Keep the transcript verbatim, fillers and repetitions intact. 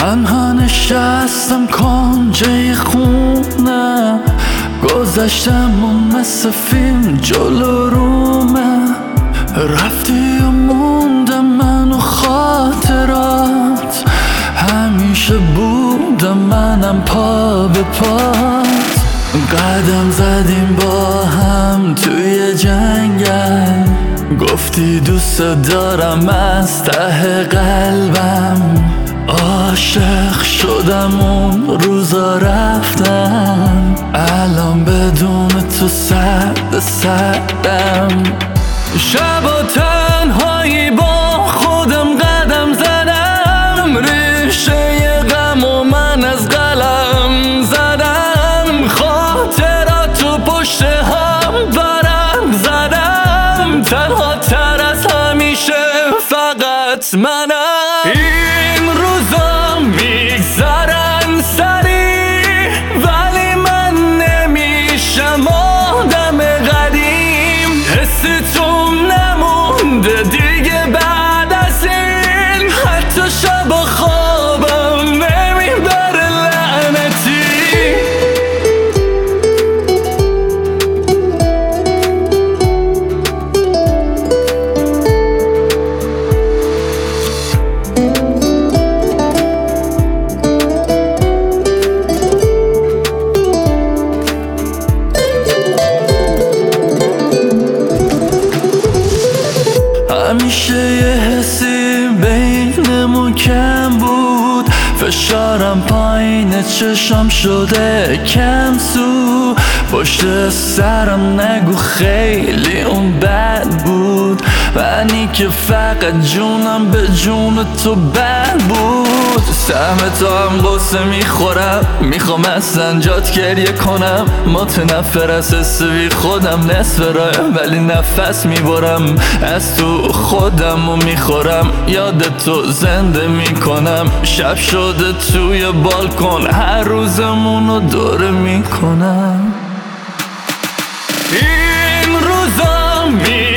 تنها نشستم کنجه خونه، گذشتم مثل فیلم جلو رومه. رفتی و موندم من و خاطرات، همیشه بودم منم پا به پات. قدم زدیم با هم توی جنگل، گفتی دوست دارم از ته قلبم. عاشق شدم اون روزا رفتم، الان بدون تو سرد سردم. شبا تنهایی با خودم قدم زدم، ریشه غم و من از قلم زدم. خاطراتو پشت هم ورق زدم، تنها تر از همیشه فقط منم. این روزا میگذرن سریع، ولی من نمیشم آدم قدیم. حس تو نمونده دیگه بعد از این، حتی شب خوابم نمیبره لعنتی. همیشه یه حسی بینمون کم بود، فشارم پایین چشم شده کم سو. پشت سرم نگو خیلی اون بد بود، منی که فقط جونم به جون تو بد بود. سهم تو هم قصه میخورم، میخوام از سنجات گریه کنم. متنفر از حس بی خودم نصف رایم، ولی نفس میبرم از تو خودم و میخورم. یاد تو زنده میکنم، شب شده توی بالکن هر روزمونو دوره میکنم. این روزا می